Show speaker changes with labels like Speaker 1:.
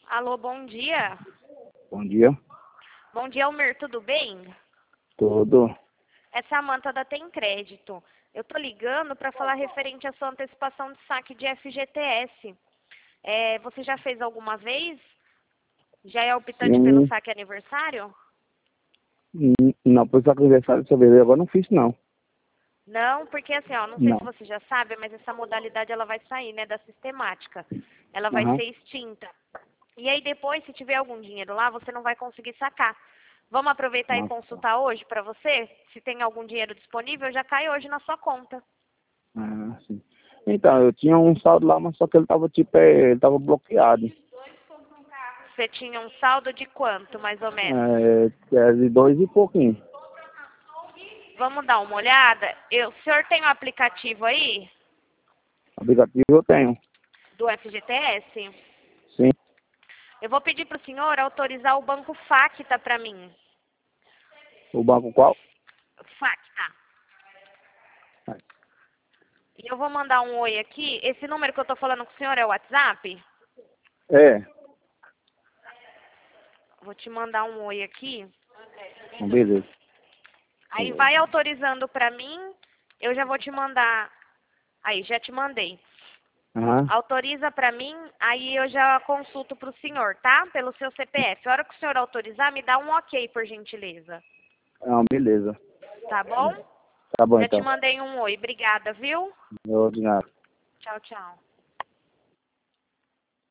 Speaker 1: Alô, bom dia.
Speaker 2: Bom dia.
Speaker 1: Bom dia, Almir, tudo bem?
Speaker 2: Tudo.
Speaker 1: É Samanta da Tem Crédito. Eu tô ligando para falar referente à sua antecipação de saque de FGTS. Você já fez alguma vez? Já é optante pelo
Speaker 2: Sim.
Speaker 1: saque aniversário?
Speaker 2: Não, por isso aniversário de fevereiro agora não fiz, não.
Speaker 1: Não, porque assim, ó, não sei se
Speaker 2: Não.
Speaker 1: você já sabe, mas essa modalidade ela vai sair, né, da sistemática. Ela vai
Speaker 2: Aham.
Speaker 1: ser extinta. E aí depois, se tiver algum dinheiro lá, você não vai conseguir sacar. Vamos aproveitar e
Speaker 2: Nossa.
Speaker 1: consultar hoje para você? Se tem algum dinheiro disponível, já cai hoje na sua conta.
Speaker 2: Ah, sim. Então, eu tinha um saldo lá, mas só que ele tava ele tava bloqueado.
Speaker 1: Você tinha um saldo de quanto, mais ou menos?
Speaker 2: É de 2 e pouquinho.
Speaker 1: Vamos dar uma olhada? O senhor tem o aplicativo aí
Speaker 2: Aplicativo eu tenho.
Speaker 1: do FGTS?
Speaker 2: Sim.
Speaker 1: Eu vou pedir para o senhor autorizar o banco Facta para mim.
Speaker 2: O banco qual?
Speaker 1: Facta. E eu vou mandar um oi aqui. Esse número que eu tô falando com o senhor é o WhatsApp?
Speaker 2: É.
Speaker 1: Vou te mandar um oi aqui.
Speaker 2: Beleza.
Speaker 1: Aí vai autorizando pra mim. Eu já vou te mandar. Aí, já te mandei.
Speaker 2: Aham.
Speaker 1: Autoriza pra mim, aí eu já consulto pro senhor, tá? Pelo seu CPF. A hora que o senhor autorizar, me dá um ok, por gentileza.
Speaker 2: Ah, beleza.
Speaker 1: Tá bom?
Speaker 2: Tá bom
Speaker 1: Já te
Speaker 2: então.
Speaker 1: mandei um oi. Obrigada, viu?
Speaker 2: Eu, de nada.
Speaker 1: Tchau, tchau.